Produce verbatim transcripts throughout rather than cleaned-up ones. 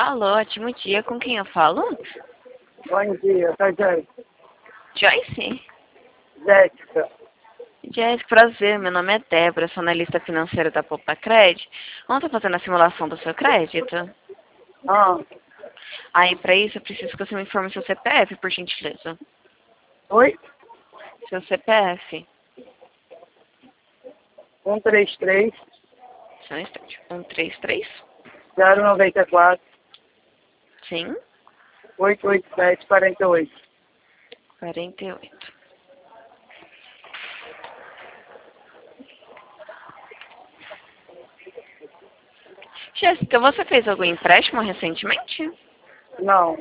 Alô, ótimo dia. Com quem eu falo? Bom dia, tá, Joyce? Joyce? Jéssica. Jéssica, prazer. Meu nome é Débora, sou analista financeira da Poupa Cred. Vamos estar fazendo a simulação do seu crédito? Ah, Aí, para isso, eu preciso que você me informe seu C P F, por gentileza. oi? Seu C P F. um três três, Só um instante. um, três, três. zero nove quatro, Sim. oito oito sete, quatro oito. quarenta e oito. Jéssica, você fez algum empréstimo recentemente? Não.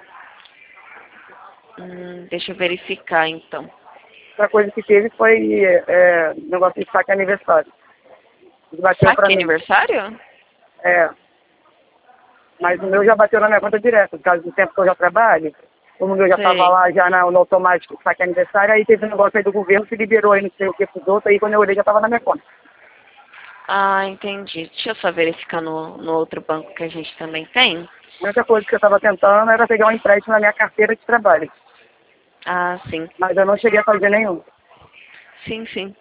Hum, deixa eu verificar, então. A coisa que teve foi é, negócio de saque aniversário. Ele bateu pra Saque mim. aniversário? É. Mas o meu já bateu na minha conta direto, por causa do tempo que eu já trabalho. Como o meu já estava Sei. lá já na, no automático saque aniversário, aí teve um negócio aí do governo que liberou aí não sei o que pros outros, aí quando eu olhei já estava na minha conta. Ah, entendi. Deixa eu só verificar no, no outro banco que a gente também tem. A única coisa que eu estava tentando era pegar um empréstimo na minha carteira de trabalho. Ah, sim. Mas eu não cheguei a fazer nenhum. Sim, sim.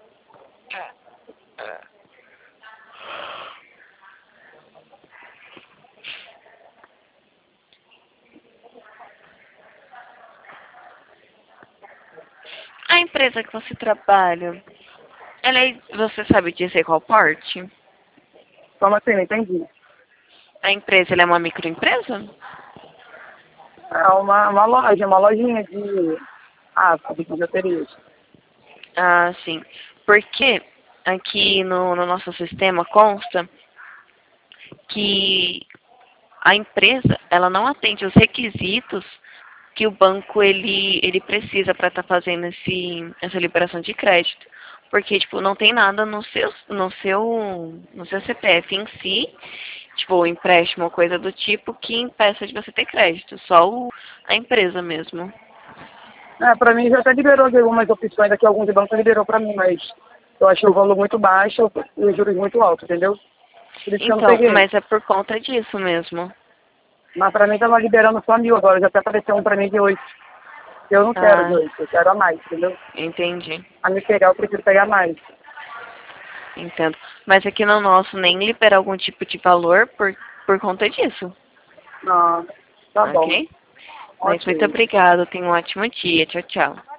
A empresa que você trabalha, ela é, você sabe dizer qual porte? Como assim? Não entendi. A empresa, ela é uma microempresa? É uma, uma loja, uma lojinha de... Ah, de bijuterias. Ah, sim. Porque aqui no, no nosso sistema consta que a empresa, ela não atende os requisitos que o banco ele, ele precisa para estar fazendo esse, essa liberação de crédito. Porque, tipo, não tem nada no seu, no seu, no seu C P F em si, tipo, empréstimo ou coisa do tipo, que impeça de você ter crédito. Só o, a empresa mesmo. É, pra mim já até liberou de algumas opções aqui, alguns bancos liberou pra mim, mas eu achei o valor muito baixo e os juros muito altos, entendeu? Por isso que eu não Então, peguei. mas é por conta disso mesmo. Mas pra mim tava liberando só mil agora, já até apareceu um pra mim de oito. Eu não quero de Ah, oito, eu quero a mais, entendeu? entendi. A me pegar, eu prefiro pegar mais. Entendo. Mas aqui no nosso nem libera algum tipo de valor por, por conta disso. Não, tá bom. Ok? Mas muito Ok. obrigada. Tenha um ótimo dia. Tchau, tchau.